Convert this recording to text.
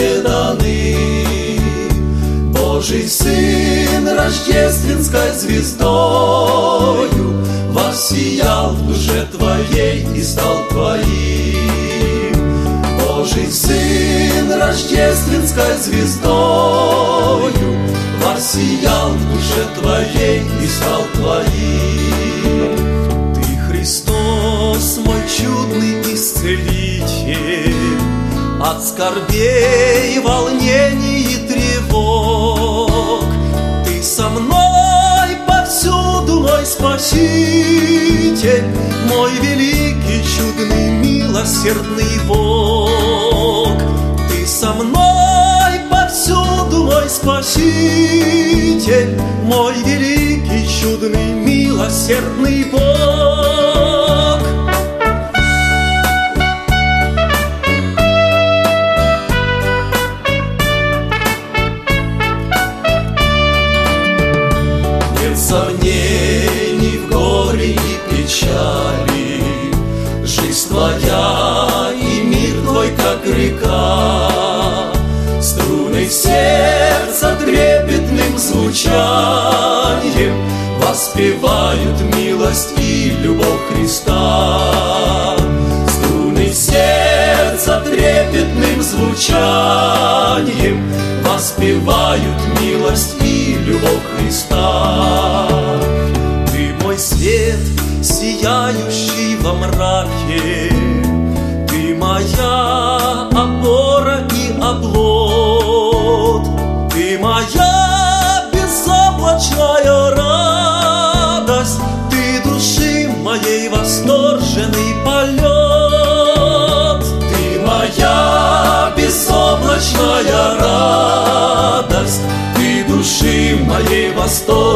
мне даны. Божий Сын рождественской звездою воссиял в душе твоей и стал твоим. Божий Сын рождественской звездою воссиял в душе твоей и стал твоим. Ты Христос, мой чудный исцелитель, от скорбей, волнений и тревог. Ты со мной повсюду, мой Спаситель, мой великий, чудный, милосердный Бог. Ты со мной повсюду, мой Спаситель, мой великий, чудный, милосердный Бог. Нет сомнений в горе и печали, жизнь твоя и мир твой, как река. Струны сердца трепетным звучанием воспевают милость и любовь Христа. Струны сердца трепетным звучанием воспевают милость и любовь Христа. Ты мой свет, сияющий во мраке, ты моя опора и оплот, ты моя безоблачная радость, ты души моей восторженный полет. Ты моя безоблачная радость, ты души моей восторженный